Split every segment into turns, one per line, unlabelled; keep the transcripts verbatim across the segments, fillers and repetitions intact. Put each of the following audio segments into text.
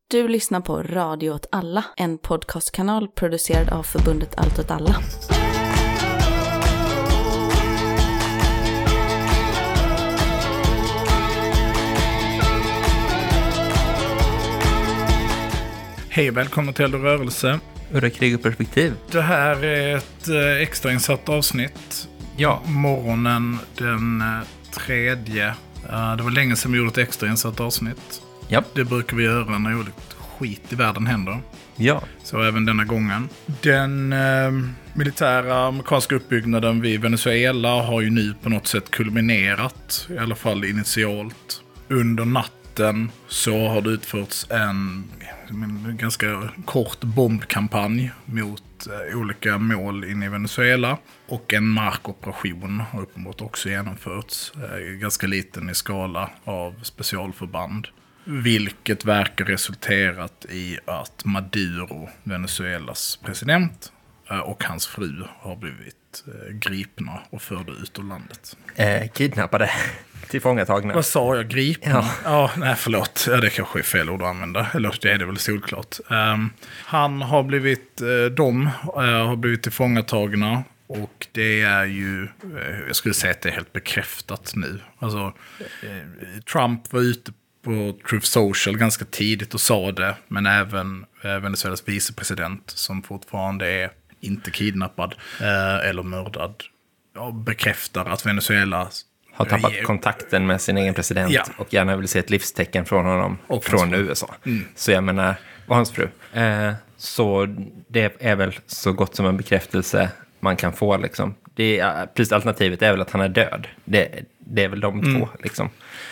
Du lyssnar på Radio åt alla, en podcastkanal producerad av förbundet Allt åt alla.
Hej och välkommen till Eld och rörelse.
Ur krig och perspektiv.
Det här är ett extrainsatt avsnitt.
Ja.
Morgonen den tredje. Det var länge sedan vi gjorde ett extrainsatt avsnitt.
Ja.
Det brukar vi göra när olika skit i världen händer.
Ja.
Så även denna gången. Den eh, militära amerikanska uppbyggnaden vid Venezuela har ju nu på något sätt kulminerat. I alla fall initialt. Under natten så har det utförts en, en ganska kort bombkampanj mot eh, olika mål inne i Venezuela. Och en markoperation har uppenbart också genomförts. Eh, ganska liten i skala av specialförband. Vilket verkar resulterat i att Maduro, Venezuelas president, och hans fru har blivit gripna och förda ut ur landet.
Eh, kidnappade, tillfångatagna.
Vad sa jag? Gripna?
Ja,
ja nej förlåt. Ja, det kanske är fel ord att använda. Eller det är det väl solklart. Um, han har blivit, uh, de uh, har blivit tillfångatagna. Och det är ju, uh, jag skulle säga att det är helt bekräftat nu. Alltså, uh, Trump var ute på Truth Social ganska tidigt och sa det, men även eh, Venezuelas vicepresident som fortfarande är inte kidnappad eh, eller mördad ja, bekräftar att Venezuela
har tappat
eh,
kontakten med sin egen president
ja.
och gärna vill se ett livstecken från honom
och
från U S A. Mm. Så jag menar, och hans fru. Eh, så det är väl så gott som en bekräftelse man kan få liksom. Det är, plus alternativet är väl att han är död. Det, det är väl de mm. två liksom.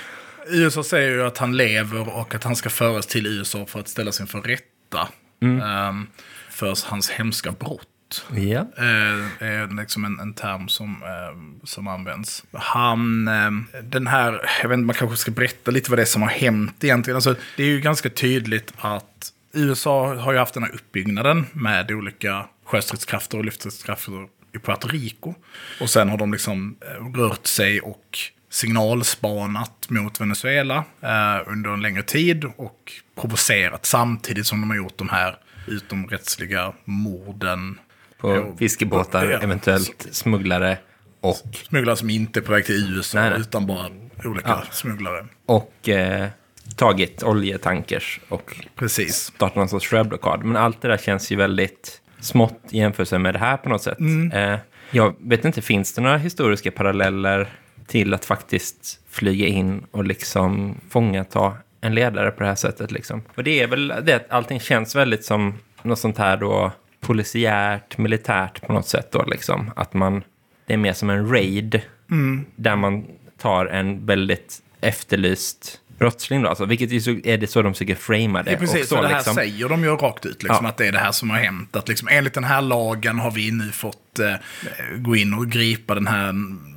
U S A säger ju att han lever och att han ska föras till U S A för att ställa sig inför rätta mm. um, för hans hemska brott.
Ja.
Uh, är liksom en, en term som, uh, som används. Han, uh, den här, jag vet inte, man kanske ska berätta lite vad det är som har hänt egentligen. Alltså, det är ju ganska tydligt att U S A har ju haft den här uppbyggnaden med olika sjöstridskrafter och luftstridskrafter i Puerto Rico. Och sen har de liksom rört sig och signalspanat mot Venezuela eh, under en längre tid och provocerat samtidigt som de har gjort de här utomrättsliga morden.
På fiskebåtar, ja, eventuellt smugglare och...
Smugglare som inte är på väg till U S A nej, nej. utan bara olika ja. smugglare.
Och eh, tagit oljetankers och
precis.
startat någon sorts sjöblockad. Men allt det där känns ju väldigt smått i jämförelse med det här på något sätt. Mm. Eh, jag vet inte, finns det några historiska paralleller till att faktiskt flyga in och liksom fånga ta en ledare på det här sättet liksom. Och det är väl det att allting känns väldigt som något sånt här då polisiärt, militärt på något sätt då liksom. Att man, det är mer som en raid mm. där man tar en väldigt efterlyst brottsling då, alltså, vilket är det så de försöker framea det.
Ja, precis,
och så,
så det här
liksom.
säger de ju rakt ut, liksom,
ja.
att det är det här som har hänt. Att liksom, enligt den här lagen har vi nu fått eh, gå in och gripa den här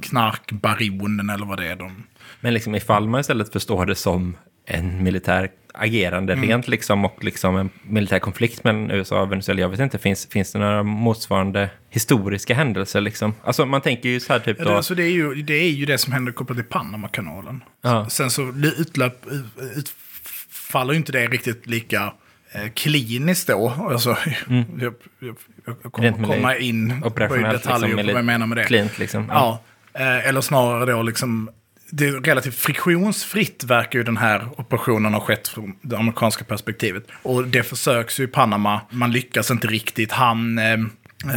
knarkbaronen eller vad det är de.
Men liksom ifall man istället förstår det som en militär agerande mm. rent liksom, och liksom en militär konflikt mellan U S A och Venezuela. Jag vet inte, finns, finns det några motsvarande historiska händelser liksom? Alltså man tänker ju så här typ då...
Ja, det, alltså, det, är ju, det är ju det som händer kopplat till Panama-kanalen.
Ja.
Sen så utlöp, utfaller ju inte det riktigt lika eh, kliniskt då. Alltså, mm. jag, jag, jag kommer komma in på detaljer liksom, på vad jag menar med det.
Klint, liksom. Ja.
Ja, eh, eller snarare då liksom... Det är relativt friktionsfritt verkar ju den här operationen ha skett från det amerikanska perspektivet. Och det försöks ju i Panama. Man lyckas inte riktigt. Han, eh, eh,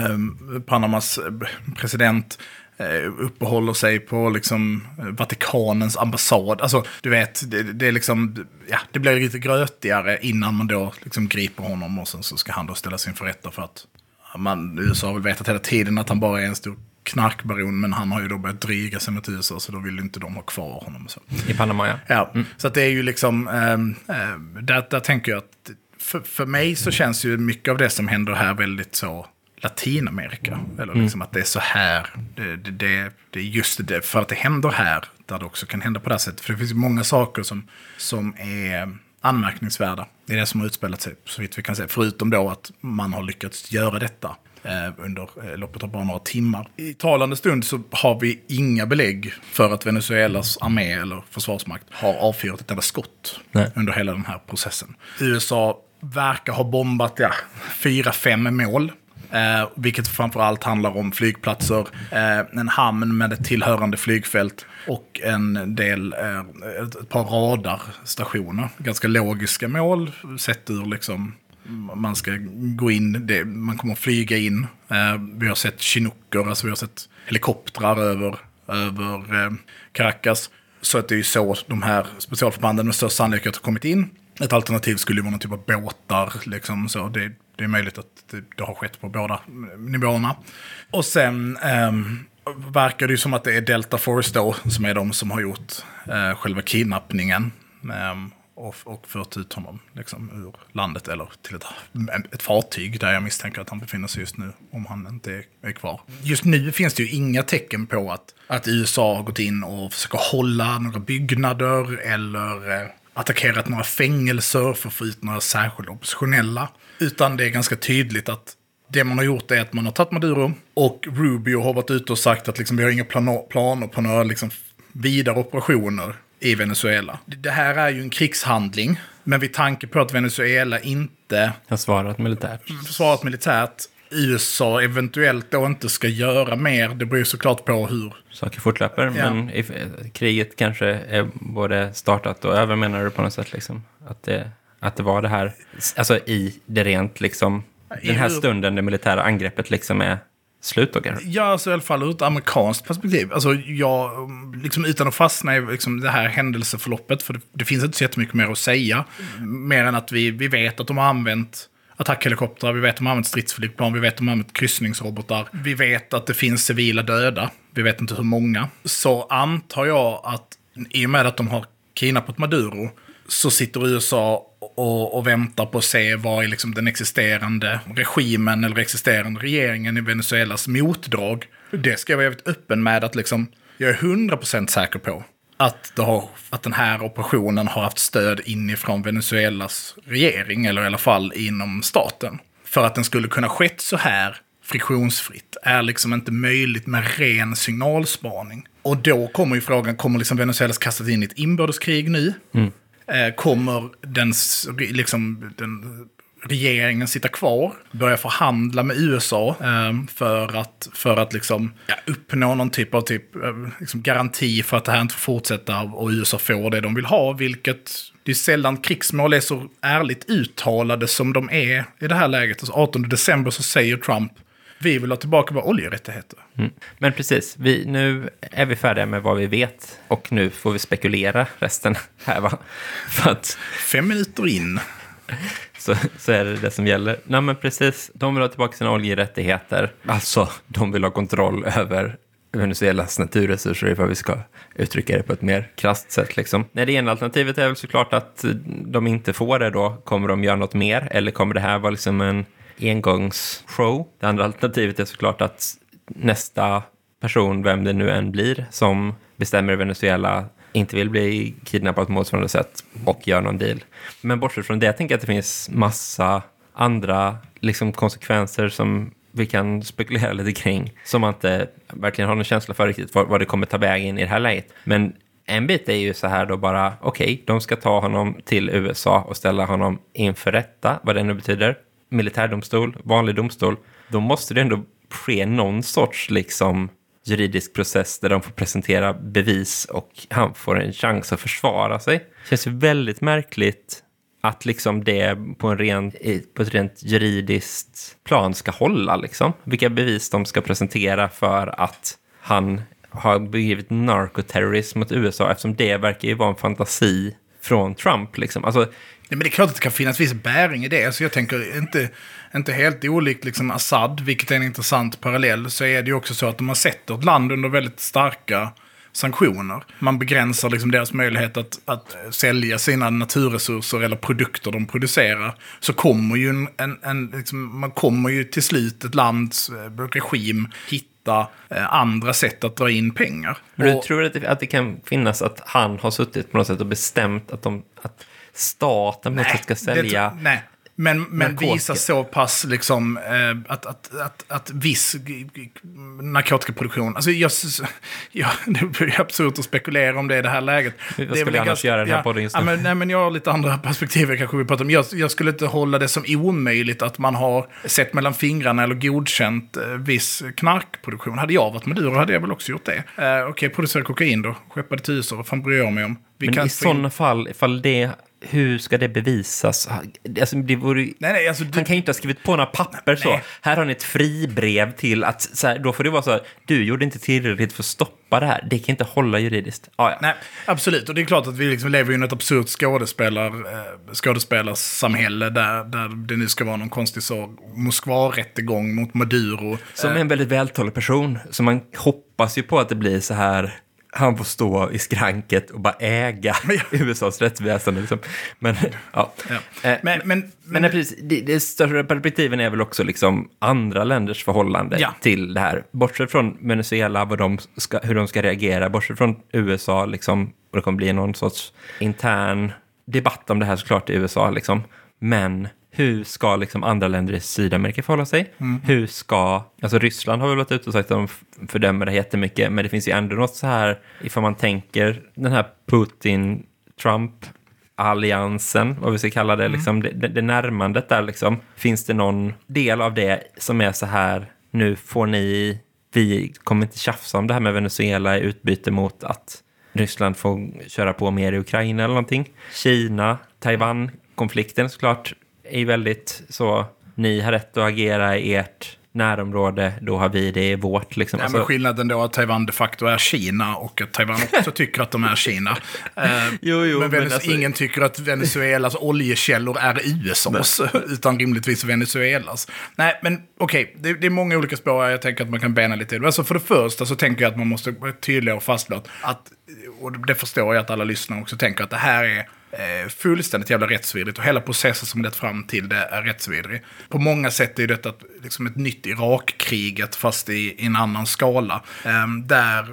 Panamas president, eh, uppehåller sig på liksom Vatikanens ambassad. Alltså, du vet, det, det är liksom, ja, det blir lite grötigare innan man då liksom griper honom. Och sen så ska han då ställa sin för rätta för att man, U S A har väl vetat hela tiden att han bara är en stor knarkbaron, men han har ju då börjat dryga sig mot U S A, så då vill inte de ha kvar honom. Så.
I Panama, ja.
Ja, mm. Så att det är ju liksom, äh, äh, där, där tänker jag att för, för mig så känns ju mycket av det som händer här väldigt så Latinamerika. Eller liksom mm. att det är så här, det, det, det, det är just det, för att det händer här, där det också kan hända på det här sättet. För det finns ju många saker som, som är anmärkningsvärda. Det är det som har utspelat sig, så vitt vi kan säga. Förutom då att man har lyckats göra detta eh, under eh, loppet av bara några timmar. I talande stund så har vi inga belägg för att Venezuelas armé eller försvarsmakt har avfyrat ett enda skott Nej. under hela den här processen. U S A verkar ha bombat ja, fyra, fem mål. Eh, vilket framförallt handlar om flygplatser, eh, en hamn med ett tillhörande flygfält och en del, eh, ett, ett par radarstationer. Ganska logiska mål sett ur liksom, man ska gå in, det, man kommer att flyga in. Eh, vi har sett Chinooker, alltså vi har sett helikoptrar över, över eh, Caracas. Så att det är ju så de här specialförbanden med största sannolikhet har kommit in. Ett alternativ skulle ju vara någon typ av båtar. Liksom, så det, det är möjligt att det, det har skett på båda nivåerna. Och sen eh, verkar det ju som att det är Delta Force då, som är de som har gjort eh, själva kidnappningen. Eh, och, och fört ut honom liksom, ur landet eller till ett, ett fartyg där jag misstänker att han befinner sig just nu, om han inte är, är kvar. Just nu finns det ju inga tecken på att, att U S A har gått in och försöker hålla några byggnader eller eh, attackerat några fängelser för att få ut några särskilda oppositionella. Utan det är ganska tydligt att det man har gjort är att man har tagit Maduro och Rubio har varit ute och sagt att liksom, vi har inga plan- planer på några liksom, vidare operationer i Venezuela. Det här är ju en krigshandling, men vid tanke på att Venezuela inte
har svarat militärt.
Svarat militärt, U S A eventuellt då inte ska göra mer. Det beror såklart på hur
saker fortlöper, ja. Men if, kriget kanske är både startat och över, menar du på något sätt liksom? Att det, att det var det här, alltså i det rent liksom, den här stunden det militära angreppet liksom är slut då kanske?
Ja, alltså i alla fall ur ett amerikanskt perspektiv. Alltså jag, liksom utan att fastna i liksom, det här händelseförloppet, för det, det finns inte så jättemycket mer att säga. Mer än att vi, vi vet att de har använt attackhelikoptrar, vi vet att de har använt stridsflygplan, vi vet att de har använt kryssningsrobotar. Vi vet att det finns civila döda, vi vet inte hur många. Så antar jag att i och med att de har kidnappat Maduro så sitter U S A och, och väntar på att se vad är liksom den existerande regimen eller existerande regeringen i Venezuelas motdrag. Det ska jag vara väldigt öppen med att liksom, jag är hundra procent säker på att, det har, att den här operationen har haft stöd inifrån Venezuelas regering, eller i alla fall inom staten. För att den skulle kunna skett så här friktionsfritt är liksom inte möjligt med ren signalspaning. Och då kommer ju frågan, kommer liksom Venezuelas kastat in i ett inbördeskrig nu? Mm. Eh, kommer den, liksom, den regeringen sitta kvar, börja förhandla med U S A eh, för att, för att liksom, ja, uppnå någon typ av typ, eh, liksom garanti för att det här inte får fortsätta och U S A får det de vill ha, vilket det är sällan krigsmål är så ärligt uttalade som de är i det här läget. Alltså artonde december så säger Trump, vi vill ha tillbaka våra oljerättigheter.
Mm. Men precis, vi, nu är vi färdiga med vad vi vet och nu får vi spekulera resten här, va? För att
fem minuter in
så, så är det det som gäller. Nej men precis, de vill ha tillbaka sina oljerättigheter. Alltså, de vill ha kontroll över Venezuelas naturresurser, ifall vi ska uttrycka det på ett mer krasst sätt liksom. Nej, det ena alternativet är väl såklart att de inte får det då. Kommer de göra något mer? Eller kommer det här vara liksom en engångsshow? Det andra alternativet är såklart att nästa person, vem det nu än blir, som bestämmer i Venezuela inte vill bli kidnappad på motsvarande sätt och gör någon deal. Men bortsett från det, jag tänker att det finns massa andra liksom, konsekvenser som vi kan spekulera lite kring, som man inte verkligen har någon känsla för riktigt vad, vad det kommer ta vägen i det här läget. Men en bit är ju så här då bara, okej, okay, de ska ta honom till U S A och ställa honom inför rätta, vad det nu betyder. Militärdomstol, vanlig domstol. Då måste det ändå ske någon sorts liksom juridisk process där de får presentera bevis och han får en chans att försvara sig. Det känns ju väldigt märkligt att liksom det på, en ren, på ett rent juridiskt plan ska hålla liksom. Vilka bevis de ska presentera för att han har begivit narkoterrorism mot U S A, eftersom det verkar ju vara en fantasi från Trump liksom. Alltså,
men det är klart att det kan finnas viss bäring i det. Alltså jag tänker inte, inte helt olikt liksom Assad, vilket är en intressant parallell, så är det ju också så att de har sett ett land under väldigt starka sanktioner. Man begränsar liksom deras möjlighet att, att sälja sina naturresurser eller produkter de producerar. Så kommer ju en, en, en liksom, man kommer ju till slut ett lands regim hitta eh, andra sätt att dra in pengar.
Men du och, tror att det, att det kan finnas att han har suttit på något sätt och bestämt att, de, att staten på något sätt ska sälja
det, nej. Men, men visar så pass liksom eh, att, att, att, att viss narkotikaproduktion, alltså jag, ja, det blir absurt att spekulera om det i det här läget.
Vad
det
skulle vi annars
ganska,
göra den här
ja,
podden just
nu?
nu?
Ja, men, nej, men jag har lite andra perspektiv kanske vi pratar om. Jag, jag skulle inte hålla det som omöjligt att man har sett mellan fingrarna eller godkänt eh, viss knarkproduktion. Hade jag varit Maduro hade jag väl också gjort det. Eh, Okej, okay, producera kokain då. Skeppade till U S A, vad fan bryr jag mig om? Vi
men
kan
i sådana fall, ifall det... Hur ska det bevisas? Alltså, det vore, nej,
nej, alltså,
han kan ju inte ha skrivit på några papper så. Nej. Här har ni ett fribrev till att... Så här, då får det vara så här, du gjorde inte tillräckligt för att stoppa det här. Det kan inte hålla juridiskt. Ah, ja.
Nej, absolut. Och det är klart att vi liksom lever i ett absurt skådespelar, eh, skådespelarsamhälle där, där det nu ska vara någon konstig så Moskva-rättegång mot Maduro.
Som är en väldigt vältalig person. Så man hoppas ju på att det blir så här... Han får stå i skranket och bara äga ja. U S A:s rättsväsende. Liksom. Men, ja. ja.
Men, men, men,
men precis, det, det större perspektiven är väl också liksom andra länders förhållande ja. till det här. Bortsett från Venezuela, vad de ska, hur de ska reagera. Bortsett från U S A, liksom, och det kommer bli någon sorts intern debatt om det här såklart i U S A. Liksom. Men... Hur ska liksom andra länder i Sydamerika förhålla sig? Mm. Hur ska... Alltså Ryssland har väl varit ute och sagt att de fördömer det jättemycket. Men det finns ju ändå något så här... Ifall man tänker den här Putin-Trump-alliansen, vad vi ska kalla det, mm. liksom, det, det närmandet där liksom. Finns det någon del av det som är så här... Nu får ni... Vi kommer inte tjafsa om det här med Venezuela i utbyte mot att Ryssland får köra på mer i Ukraina eller någonting. Kina, Taiwan-konflikten såklart... är väldigt så, ni har rätt att agera i ert närområde, då har vi det i vårt. Liksom.
Nej,
alltså,
men skillnaden då att Taiwan de facto är Kina och att Taiwan också tycker att de är Kina. Eh,
jo, jo,
men
men
Venez-
alltså...
ingen tycker att Venezuelas oljekällor är U S A:s, utan rimligtvis Venezuelas. Nej, men okej, okay, det, det är många olika spår jag tänker att man kan bena lite. Alltså för det första så tänker jag att man måste vara tydligare och fastslå att, och det förstår jag att alla lyssnare också tänker, att det här är fullständigt jävla rättsvidrigt och hela processen som lett fram till det är rättsvidrig. På många sätt är detta liksom ett nytt Irakkriget fast i, i en annan skala. Um, där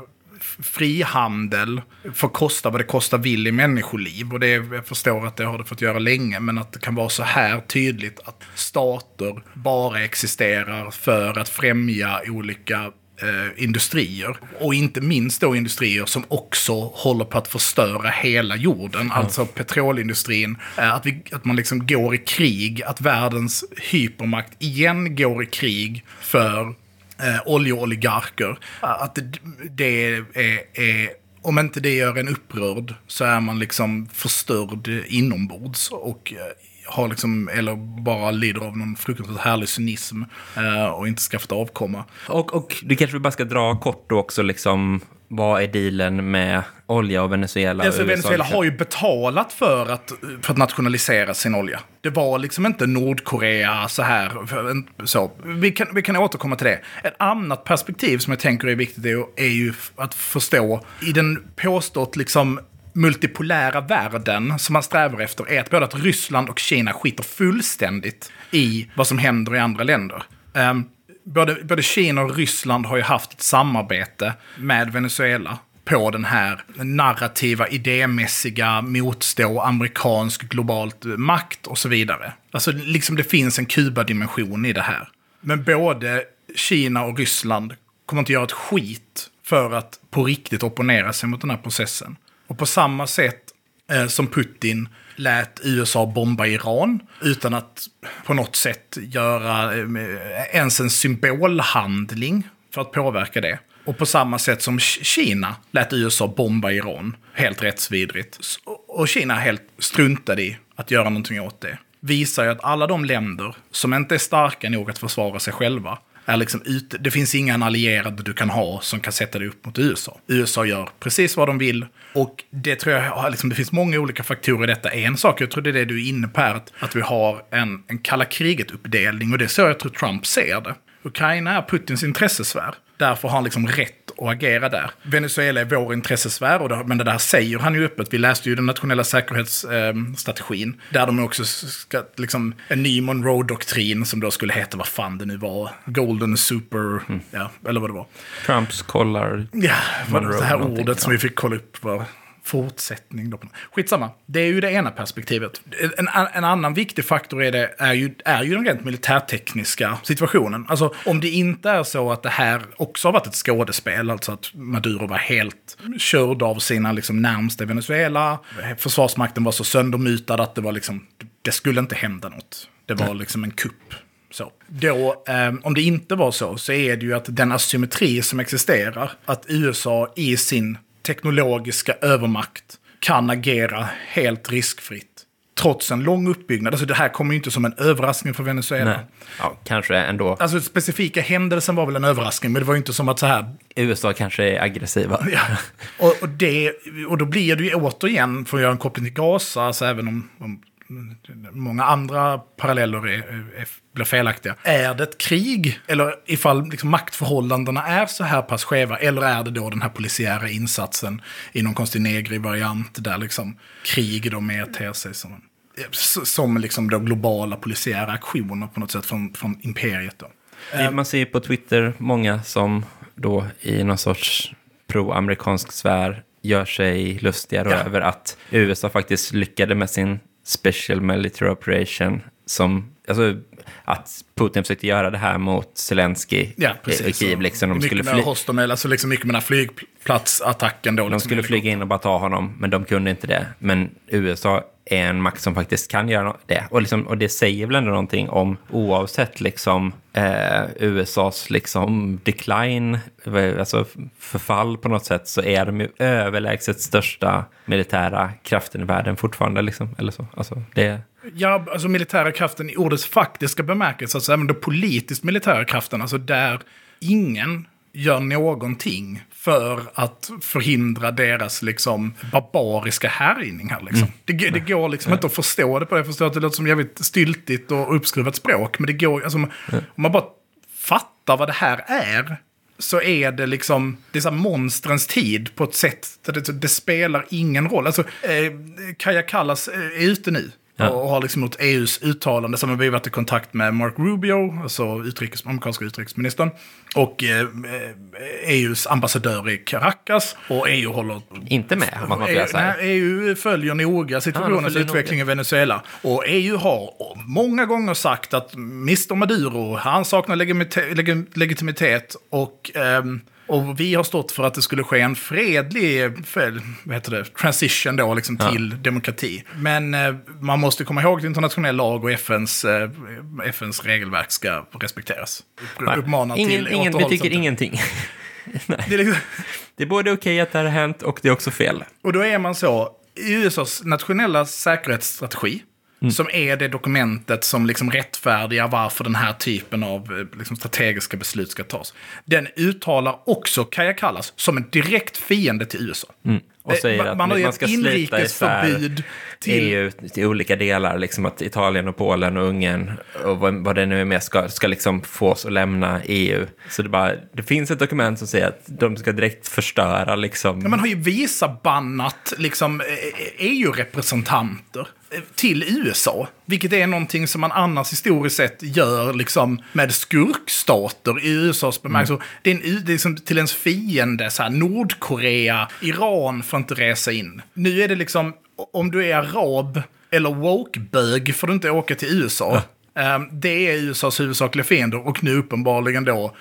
frihandel får kosta vad det kostar vill i människoliv, och det, jag förstår att det har det fått göra länge, men att det kan vara så här tydligt att stater bara existerar för att främja olika Eh, industrier, och inte minst då industrier som också håller på att förstöra hela jorden, mm. alltså petrolindustrin, eh, att, vi, att man liksom går i krig, att världens hypermakt igen går i krig för eh, oljeoligarker, att det, det är, är, om inte det gör en upprörd så är man liksom förstörd inombords och eh, har liksom, eller bara lider av någon fruktansvärt härlig cynism eh, och inte skaffat avkomma.
Och, och du kanske bara ska dra kort då också liksom, vad är dealen med olja och Venezuela?
Alltså,
och
Venezuela
U S A?
har ju betalat för att, för att nationalisera sin olja. Det var liksom inte Nordkorea så här. Så. Vi, kan, vi kan återkomma till det. Ett annat perspektiv som jag tänker är viktigt är, är ju att förstå i den påstått liksom multipolära världen som man strävar efter är att både att Ryssland och Kina skiter fullständigt i vad som händer i andra länder. Um, både, både Kina och Ryssland har ju haft ett samarbete med Venezuela på den här narrativa, idémässiga motstå amerikansk globalt makt och så vidare. Alltså liksom det finns en Kuba-dimension i det här. Men både Kina och Ryssland kommer inte göra ett skit för att på riktigt opponera sig mot den här processen. Och på samma sätt eh, som Putin lät U S A bomba Iran utan att på något sätt göra eh, ens en symbolhandling för att påverka det. Och på samma sätt som Kina lät U S A bomba Iran helt rättsvidrigt. Och Kina helt struntade i att göra någonting åt det. Visar ju att alla de länder som inte är starka nog att försvara sig själva är liksom ute. Det finns ingen allierad du kan ha som kan sätta dig upp mot U S A. U S A gör precis vad de vill. Och det tror jag, liksom, det finns många olika faktorer i detta. En sak, jag tror det är det du är inne på här, att, att vi har en, en kalla kriget-uppdelning. Och det är så jag tror Trump ser det. Ukraina är Putins intressesfär. Därför har han liksom rätt att agera där. Venezuela är vår intressesfär, och det, men det där säger han ju öppet. Vi läste ju den nationella säkerhetsstrategin, eh, där de också ska, liksom, en ny Monroe-doktrin som då skulle heta, vad fan det nu var, Golden Super, mm. ja, eller vad det var.
Trumps kollar.
Ja,
Monroe,
det här ordet som vi fick kolla upp var fortsättning. Då. Skitsamma, det är ju det ena perspektivet. En, en annan viktig faktor är, det, är, ju, är ju den rent militärtekniska situationen. Alltså om det inte är så att det här också har varit ett skådespel, alltså att Maduro var helt körd av sina liksom, närmsta Venezuela, försvarsmakten var så söndermutad att det var liksom, det skulle inte hända något. Det var liksom en kupp. Så. Då, eh, om det inte var så, så är det ju att den asymmetri som existerar, att U S A i sin teknologiska övermakt kan agera helt riskfritt. Trots en lång uppbyggnad. Alltså det här kommer ju inte som en överraskning för Venezuela.
Nej. Ja, kanske ändå.
Alltså specifika händelsen var väl en överraskning, men det var ju inte som att så här...
U S A kanske är aggressiva.
Ja. Och, och, det, och då blir det ju återigen, för att göra en koppling till Gaza, alltså även om... om många andra paralleller är, är, blir felaktiga. Är det ett krig? Eller ifall liksom maktförhållandena är så här pass skeva? Eller är det då den här polisiära insatsen i någon konstig negri-variant där liksom krig då mer ter sig som, en, som liksom då globala polisiära aktioner på något sätt från, från imperiet då?
Man ser på Twitter många som då i någon sorts pro-amerikansk sfär gör sig lustigare ja. över att U S A faktiskt lyckade med sin Special Military Operation, som, alltså att Putin försökte göra det här mot Zelensky
ja,
i Kiev. Liksom, de
mycket
skulle
fly- Hostomel, alltså liksom mycket med den här flygplatsattacken då.
De
liksom
skulle flyga in och bara ta honom, men de kunde inte det. Men U S A är en makt som faktiskt kan göra det. Och, liksom, och det säger väl ändå någonting om, oavsett liksom, eh, U S A:s liksom, decline, alltså förfall på något sätt, så är de ju överlägset största militära kraften i världen fortfarande. Liksom, eller så. Alltså, det...
Ja, alltså militära kraften i ordets faktiska bemärkelse, alltså även den politiskt militära kraften, alltså där ingen gör någonting för att förhindra deras liksom barbariska härjning här liksom. Mm. Det, det går liksom mm. inte att förstå det på det. Jag förstår att det låter som jävligt styltigt och uppskruvat språk, men det går, alltså, mm. om man bara fattar vad det här är, så är det liksom, det är så här monstrens tid på ett sätt där det, det spelar ingen roll. Alltså, eh, Kaja Kallas är ute nu. Ja. Och har liksom gjort E U:s uttalande, som vi har varit i kontakt med Mark Rubio, alltså utrikes, amerikanska utrikesministern, och eh, E U:s ambassadör i Caracas, och E U håller...
Inte med, man får säga.
Nej, E U följer noga situationens ja, utveckling noga. i Venezuela. Och E U har många gånger sagt att mister Maduro, han saknar legitimitet, leg- legitimitet och... Ehm, Och vi har stått för att det skulle ske en fredlig vad heter det, transition då, liksom, ja. till demokrati. Men eh, man måste komma ihåg att internationell lag och F N:s, eh, F N:s regelverk ska respekteras.
Uppmanar ingen, till ingen, vi tycker ingenting. Nej. Det, är liksom... det är både okej att det här har hänt och det är också fel.
Och då är man så, i U S A:s nationella säkerhetsstrategi, Mm. som är det dokumentet som liksom rättfärdigar varför den här typen av liksom strategiska beslut ska tas. Den uttalar också Kaja Kallas som en direkt fiende till U S A.
Mm. Och säger att man, man ska slita isär till... E U till olika delar, liksom att Italien och Polen och Ungern och vad, vad det nu är med ska, ska liksom fås att lämna E U. Så det, bara, det finns ett dokument som säger att de ska direkt förstöra liksom...
Ja, man har ju visat bannat liksom E U-representanter till U S A, vilket är någonting som man annars historiskt sett gör liksom med skurkstater i U S A:s bemärkelse. Mm. Det är, en, det är liksom till ens fiende, så här, Nordkorea, Iran får inte resa in. Nu är det liksom, om du är arab eller woke-bög får du inte åka till U S A. Ja. Um, det är U S A:s huvudsakliga fiender, och nu uppenbarligen då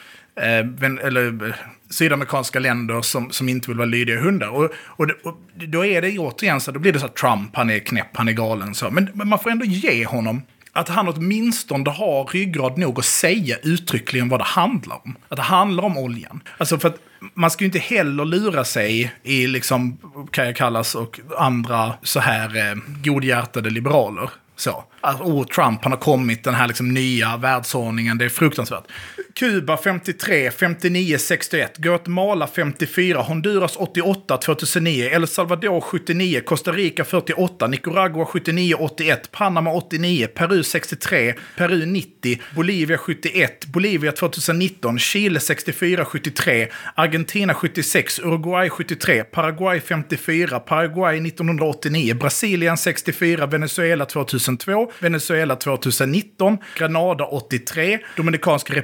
uh, eller sydamerikanska länder som, som inte vill vara lydiga hundar. Och, och, det, och då är det återigen så, då blir det så att Trump, han är knäpp, han är galen. Så. Men, men man får ändå ge honom att han åtminstone har ryggrad nog att säga uttryckligen vad det handlar om. Att det handlar om oljan. Alltså för att man ska ju inte heller lura sig i liksom, kan jag kallas, och andra så här eh, godhjärtade liberaler. Så. Att oh, Trump, han har kommit, den här liksom nya världsordningen, det är fruktansvärt. Kuba femtiotre, femtionio, sextioett, Guatemala femtiofyra, Honduras åttioåtta, tvåtusennio, El Salvador sjuttionio, Costa Rica fyrtioåtta, Nicaragua sjuttionio, åttioett, Panama åttionio, Peru sextiotre, Peru nittio, Bolivia sjuttioett, Bolivia tjugonitton, Chile sextiofyra, sjuttiotre, Argentina sjuttiosex, Uruguay sjuttiotre, Paraguay femtiofyra, Paraguay nittonhundraåttionio, Brasilien sextiofyra, Venezuela tvåtusentvå, Venezuela tjugonitton, Granada åttiotre, Dominikanska republiken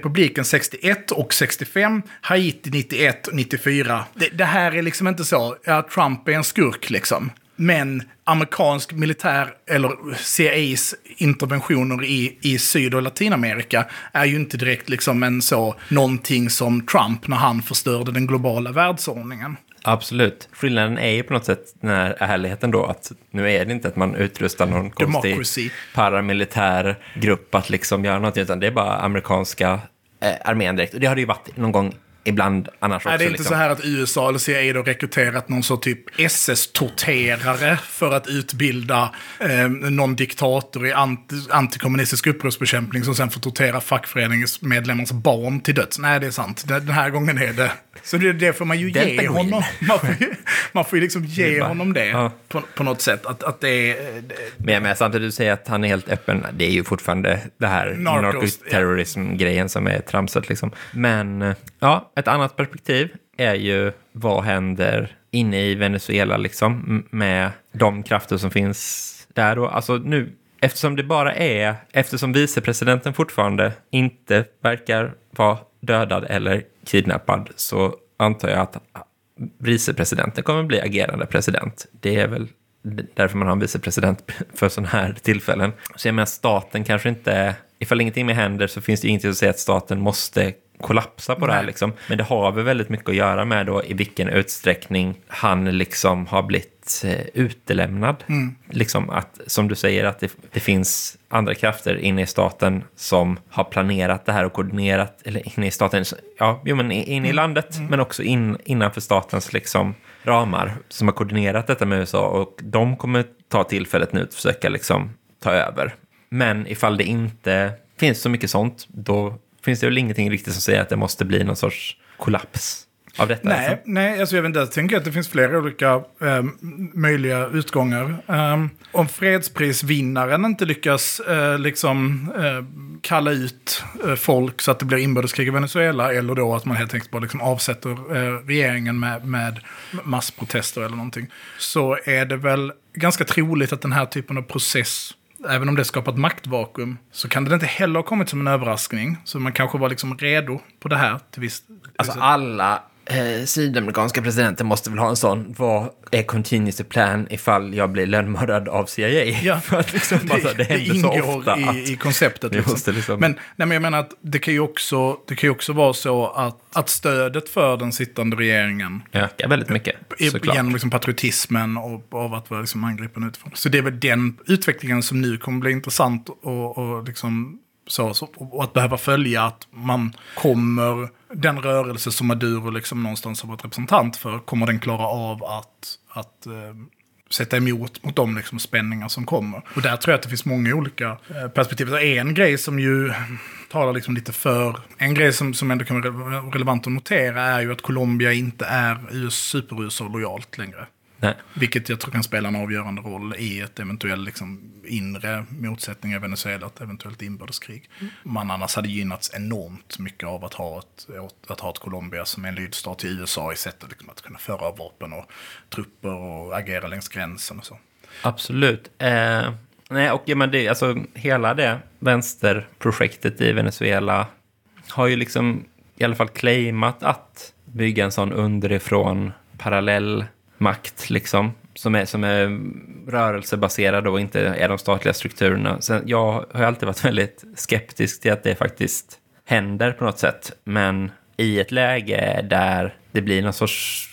Irakkrigen sextioett och sextiofem, Haiti nittioett och nittiofyra. Det, det här är liksom inte så, ja, Trump är en skurk liksom. Men amerikansk militär eller C I A:s interventioner i, i Syd- och Latinamerika är ju inte direkt liksom en så någonting som Trump när han förstörde den globala världsordningen.
Absolut. Skillnaden är ju på något sätt den här ärligheten då, att nu är det inte att man utrustar någon
Democracy.
konstig paramilitär grupp att liksom göra något, utan det är bara amerikanska eh, armén direkt. Och det har det ju varit någon gång ibland annars också.
Nej, det är inte
liksom.
så här att U S A eller C I A då rekryterat någon så typ S S-torterare för att utbilda eh, någon diktator i anti, antikommunistisk upprorsbekämpning som sen får tortera fackföreningsmedlemmars barn till döds. Nej, det är sant. Den här gången är det. Så det, det får man ju
Delta
ge
Green.
honom. Man får ju, man får ju liksom ge
bara,
honom det
ja.
på, på något sätt. Att, att det är... Det,
Men, men samtidigt du säger att han är helt öppen, det är ju fortfarande det här narkoterrorism-grejen som är tramsat liksom. Men ja, ett annat perspektiv är ju vad händer inne i Venezuela liksom med de krafter som finns där då. Alltså nu, eftersom det bara är, eftersom vicepresidenten fortfarande inte verkar vara dödad eller kidnappad, så antar jag att vicepresidenten kommer bli agerande president. Det är väl därför man har en vicepresident för sådana här tillfällen. Så jag menar, staten kanske inte, ifall ingenting mer händer så finns det ingenting att säga att staten måste kollapsa på det här liksom. Men det har väl väldigt mycket att göra med då i vilken utsträckning han liksom har blivit eh, utelämnad. Mm. Liksom att, som du säger, att det, det finns andra krafter inne i staten som har planerat det här och koordinerat, eller inne i staten, ja, jo, men inne i landet, mm. men också in, innanför statens liksom ramar som har koordinerat detta med U S A, och de kommer ta tillfället nu att försöka liksom ta över. Men ifall det inte finns så mycket sånt, då finns det väl ingenting riktigt som säger att det måste bli någon sorts kollaps av detta?
Nej, alltså. nej alltså jag vet inte. Jag tänker att det finns flera olika eh, möjliga utgångar. Um, om fredsprisvinnaren inte lyckas eh, liksom eh, kalla ut eh, folk så att det blir inbördeskrig i Venezuela, eller då att man helt enkelt bara liksom avsätter eh, regeringen med, med massprotester eller någonting, så är det väl ganska troligt att den här typen av process, även om det skapat maktvakuum, så kan det inte heller ha kommit som en överraskning. Så man kanske var liksom redo på det här till viss...
Alltså alla eh, sydamerikanska presidenter måste väl ha en sån, vad är contingency plan ifall jag blir lönnmördad av C I A?
Ja,
för att liksom, det, alltså, det, det ingår så ofta
i,
att
i konceptet. Liksom. Liksom... Men, nej, men jag menar att det kan ju också, det kan ju också vara så att, att stödet för den sittande regeringen
ökar väldigt mycket, såklart.
Genom liksom patriotismen och av att vara liksom angripen utifrån. Så det är väl den utvecklingen som nu kommer bli intressant och, och liksom... Så, så, och att behöva följa att man kommer, den rörelse som Maduro liksom någonstans har varit representant för, kommer den klara av att, att eh, sätta emot mot de liksom spänningar som kommer. Och där tror jag att det finns många olika eh, perspektiv. Så en grej som ju talar liksom lite för, en grej som, som ändå kan vara relevant att notera är ju att Colombia inte är super-U S A-lojalt längre.
Nej.
Vilket jag tror kan spela en avgörande roll i ett eventuellt liksom, inre motsättning i Venezuela, ett eventuellt inbördeskrig. Mm. Man annars hade gynnats enormt mycket av att ha ett, att ha ett Colombia som en lydstat till U S A i sättet liksom, att kunna föra vapen och trupper och agera längs gränsen och så.
Absolut. Eh, nej, och ja, men det, alltså, hela det vänsterprojektet i Venezuela har ju liksom i alla fall claimat att bygga en sån underifrån parallell makt liksom, som är, som är rörelsebaserad och inte är de statliga strukturerna. Sen, jag har alltid varit väldigt skeptisk till att det faktiskt händer på något sätt. Men i ett läge där det blir någon sorts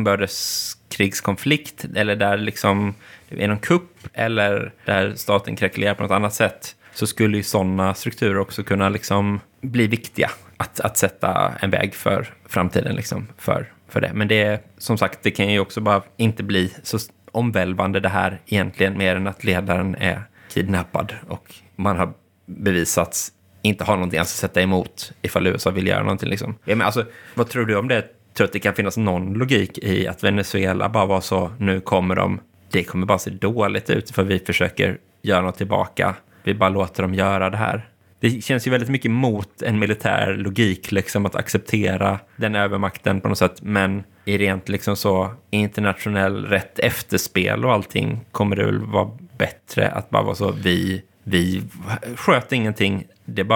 inbördeskrigskonflikt, eller där liksom det är någon kupp, eller där staten krackelerar på något annat sätt, så skulle ju sådana strukturer också kunna liksom bli viktiga att, att sätta en väg för framtiden liksom, för för det. Men det är, som sagt, det kan ju också bara inte bli så omvälvande det här egentligen, mer än att ledaren är kidnappad och man har bevisats inte ha någonting att sätta emot ifall U S A vill göra någonting liksom. Ja, men alltså, vad tror du om det? Jag tror att det kan finnas någon logik i att Venezuela bara var så, nu kommer de, det kommer bara se dåligt ut för vi försöker göra något tillbaka. Vi bara låter dem göra det här. Det känns ju väldigt mycket mot en militär logik liksom, att acceptera den övermakten på något sätt. Men i rent liksom så internationell rätt efterspel och allting kommer det väl vara bättre att bara vara så, vi, vi sköt ingenting. Det bara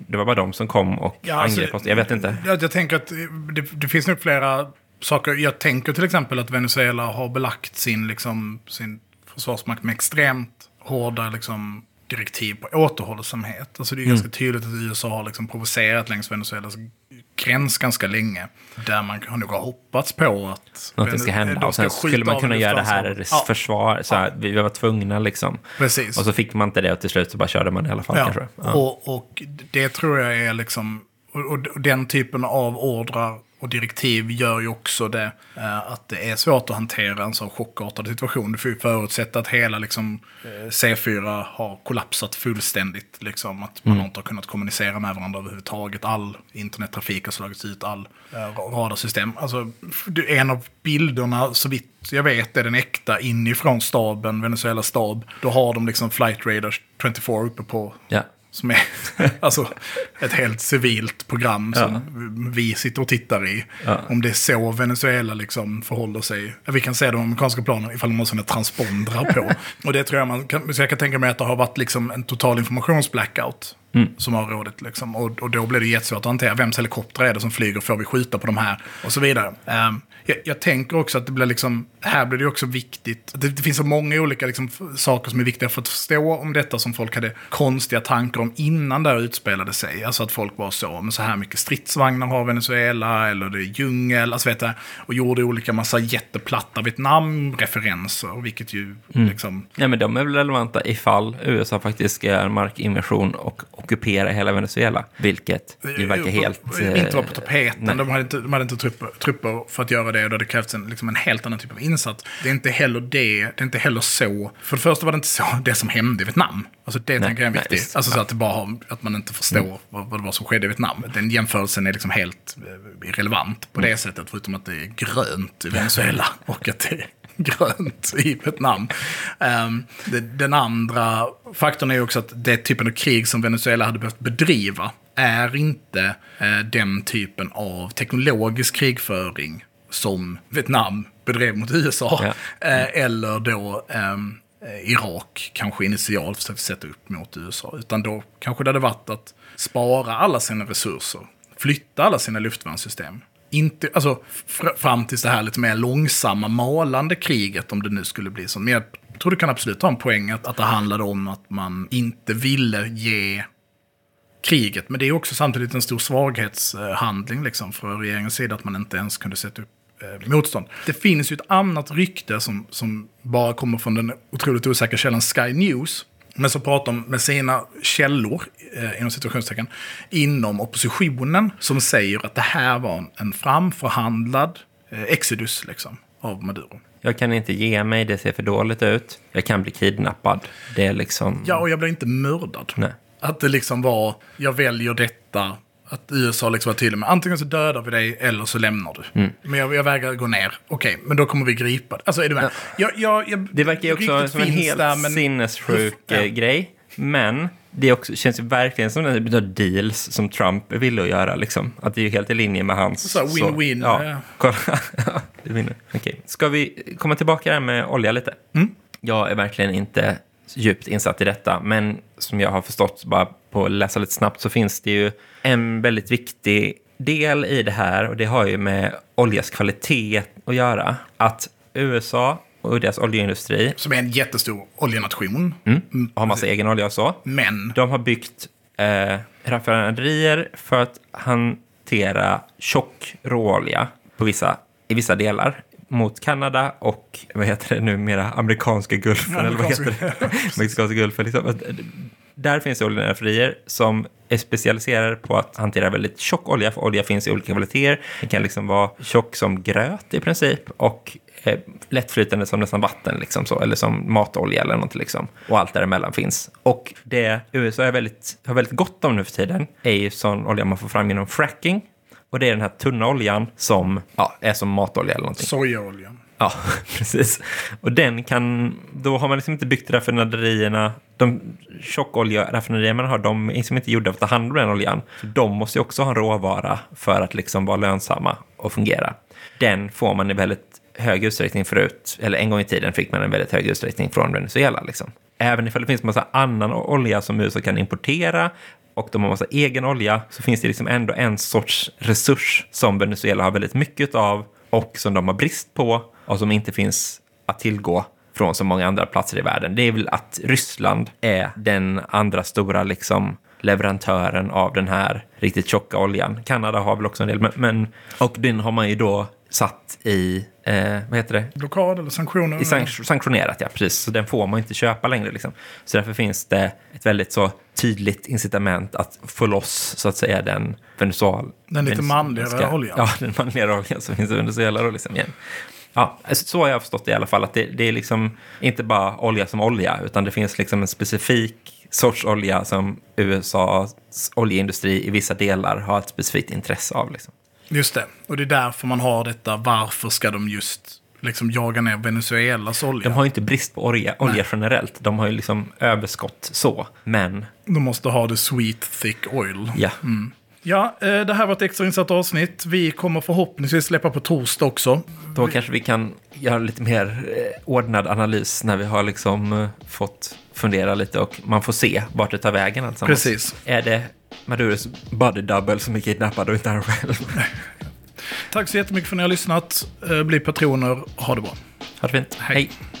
det var bara de som kom och
Ja,
angrep oss. Jag vet inte.
Jag, jag tänker att det, det finns nog flera saker. Jag tänker till exempel att Venezuela har belagt sin, liksom, sin försvarsmakt med extremt hårda liksom, direktiv på återhållsamhet. Alltså det är mm. ganska tydligt att U S A har liksom provocerat längs Venezuelas gräns ganska länge. Där man har nog hoppats på att
något ska hända. Och sen skulle man kunna göra det här i ja. försvar. Så här, vi var tvungna liksom.
Precis.
Och så fick man inte det och till slut så bara körde man i alla fall
ja.
kanske. Ja.
Och, och det tror jag är liksom... Och, och den typen av ordrar och direktiv gör ju också det eh, att det är svårt att hantera en sån chockartad situation. Du får ju förutsätta att hela liksom, eh, C fyra har kollapsat fullständigt. Liksom, att man mm. inte har kunnat kommunicera med varandra överhuvudtaget. All internettrafik har slagits ut, all eh, radarsystem. Alltså, en av bilderna, så vitt jag vet, är den äkta inifrån staben, Venezuela stab. Då har de liksom Flight Radar tjugofyra uppe på...
Ja.
Som är alltså, ett helt civilt program som ja. vi sitter och tittar i. Ja. Om det är så Venezuela liksom förhåller sig. Vi kan se de amerikanska planen ifall de har sådana transpondrar på. Och det tror jag man kan, så jag kan tänka mig att det har varit liksom en total informationsblackout. Mm. Som har rådet liksom. Och, och då blir det jättesvårt att hantera. Vems helikopter är det som flyger? Får vi skjuta på de här? Och så vidare. Um, jag, jag tänker också att det blir liksom, här blir det också viktigt. Det, det finns så många olika liksom, saker som är viktiga för att förstå om detta som folk hade konstiga tankar om innan det utspelade sig. Alltså att folk var så, men så här mycket stridsvagnar har Venezuela eller det är djungel, alltså vet jag, och gjorde olika massa jätteplatta Vietnam-referenser, vilket ju mm. liksom...
Ja, men de är väl relevanta ifall U S A faktiskt ska göra en markinvasion och ockupera hela Venezuela, vilket ju verkar helt...
Inte var på tapeten, de hade inte, de hade inte trupper, trupper för att göra det, och det hade krävts en, liksom en helt annan typ av insats. Det är inte heller det, det är inte heller så. För det första var det inte så det som hände i Vietnam. Alltså det nej, tänker jag är viktigt. Nej, alltså så att, det bara har, att man inte förstår mm. vad, vad det var som skedde i Vietnam. Den jämförelsen är liksom helt irrelevant på det mm. sättet, förutom att det är grönt i Venezuela och att det är grönt i Vietnam. Um, det, den andra faktorn är också att det typen av krig som Venezuela hade behövt bedriva är inte uh, den typen av teknologisk krigföring som Vietnam bedrev mot U S A. Ja. Uh, eller då um, Irak kanske initialt försökte sätta upp mot U S A. Utan då kanske det hade varit att spara alla sina resurser, flytta alla sina luftvärnssystem. Inte, alltså fr- fram till det här lite mer långsamma, malande kriget, om det nu skulle bli så. Men jag tror det kan absolut ha en poäng att, att det handlade om att man inte ville ge kriget. Men det är också samtidigt en stor svaghetshandling liksom, från regeringens sida, att man inte ens kunde sätta upp eh, motstånd. Det finns ju ett annat rykte som, som bara kommer från den otroligt osäkra källan Sky News, men som pratar om med sina källor eh, inom situationstecken inom oppositionen, som säger att det här var en framförhandlad eh, exodus liksom, av Maduro.
Jag kan inte ge mig, det ser för dåligt ut. Jag kan bli kidnappad. Det är liksom...
Ja, och jag blir inte mördad.
Nej.
Att det liksom var, jag väljer detta, att U S A liksom var tydlig med, antingen så dödar vi dig eller så lämnar du. Mm. Men jag, jag vägrar gå ner. Okej, okay, men då kommer vi gripa. Alltså är du med? Ja. Jag, jag, jag,
det verkar ju också som en helt där, men... sinnessjuk ja. grej. Men det också, känns ju verkligen som en av deals som Trump ville att göra. Liksom. Att det är ju helt i linje med hans...
Så win-win.
Så, ja, kolla. Det vinner. Okay. Ska vi komma tillbaka där med olja lite? Mm. Jag är verkligen inte djupt insatt i detta. Men som jag har förstått bara på att läsa lite snabbt, så finns det ju en väldigt viktig del i det här. Och det har ju med oljas kvalitet att göra. Att U S A och deras oljeindustri,
som är en jättestor oljenation,
mm, har massa egen olja och så.
Men
de har byggt eh, raffinaderier för att hantera tjock råolja på vissa, i vissa delar mot Kanada och vad heter det nu mera amerikanska gulfen ja, eller vad heter det? Mexikanska gulfen liksom. Där finns det oljeraffinaderier som är specialiserade på att hantera väldigt tjock olja, för olja finns i olika kvaliteter. Det kan liksom vara tjock som gröt i princip och eh, lättflytande som nästan vatten liksom så, eller som matolja eller något liksom. Och allt däremellan finns. Och det U S A är väldigt, har väldigt gott om nu för tiden är ju sån olja man får fram genom fracking. Och det är den här tunna oljan som ja, är som matolja eller någonting.
Sojaoljan.
Ja, precis. Och den kan, då har man liksom inte byggt raffinaderierna. De tjockolja-raffinaderierna man har, de är liksom inte gjorda för att ta hand om den oljan. Så de måste ju också ha en råvara för att liksom vara lönsamma och fungera. Den får man i väldigt hög utsträckning förut, eller en gång i tiden fick man en väldigt hög utsträckning från Venezuela liksom. Även ifall det finns en massa annan olja som U S A kan importera och de har massa egen olja, så finns det liksom ändå en sorts resurs som Venezuela har väldigt mycket av och som de har brist på och som inte finns att tillgå från så många andra platser i världen. Det är väl att Ryssland är den andra stora liksom leverantören av den här riktigt tjocka oljan. Kanada har väl också en del, men, men och den har man ju då satt i, eh, vad heter det?
Blockad eller sanktioner?
I sank- sanktionerat, ja, precis. Så den får man inte köpa längre liksom. Så därför finns det ett väldigt så tydligt incitament att få loss, så att säga, den Venezuela.
Den lite manligare oljan.
Ja, den manligare oljan som finns i Venezuela då liksom igen. Ja, så har jag förstått det i alla fall, att det, det är liksom inte bara olja som olja, utan det finns liksom en specifik sorts olja som U S A:s oljeindustri i vissa delar har ett specifikt intresse av liksom.
Just det, och det är därför man har detta. Varför ska de just liksom jaga ner Venezuelas olja?
De har ju inte brist på olja, olja generellt. De har ju liksom överskott så, men...
De måste ha det sweet thick oil.
Ja.
Mm. Ja, det här var ett extra insatt avsnitt. Vi kommer förhoppningsvis släppa på torsdag också.
Då kanske vi kan göra lite mer ordnad analys när vi har liksom fått fundera lite och man får se vart det tar vägen. Alltså.
Precis.
Är det Maduros body double som är kidnappad och inte han själv?
Tack så jättemycket för att ni har lyssnat. Bli patroner. Ha det bra.
Ha det fint. Hej. Hej.